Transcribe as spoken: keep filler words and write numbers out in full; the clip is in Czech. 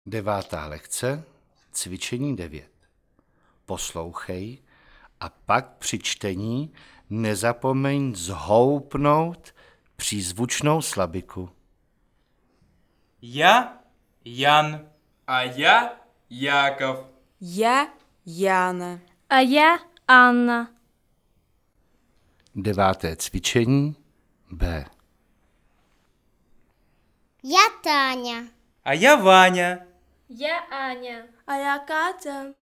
Devátá lekce, cvičení devět. Poslouchej a pak při čtení nezapomeň zhoupnout přízvučnou slabiku. Já Jan a já Jakov. Já Jana. A já Anna. Deváté cvičení B. Já Táňa. A já Váňa. Já Áňa. A já Káťa.